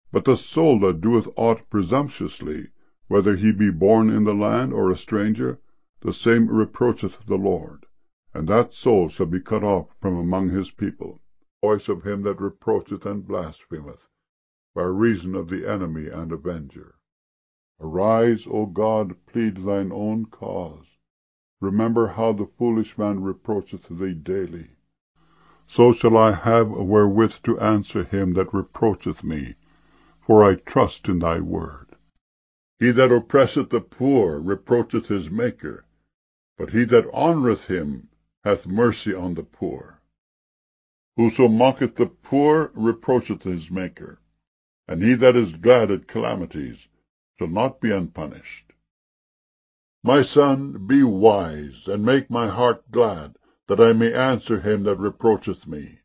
But the soul that doeth aught presumptuously, whether he be born in the land or a stranger, the same reproacheth the Lord, and that soul shall be cut off from among his people. The voice of him that reproacheth and blasphemeth, by reason of the enemy and avenger. Arise, O God, plead thine own cause. Remember how the foolish man reproacheth thee daily. So shall I have wherewith to answer him that reproacheth me, for I trust in thy word. He that oppresseth the poor reproacheth his Maker, but he that honoureth him hath mercy on the poor. Whoso mocketh the poor reproacheth his Maker, and he that is glad at calamities shall not be unpunished. My son, be wise, and make my heart glad, that I may answer him that reproacheth me.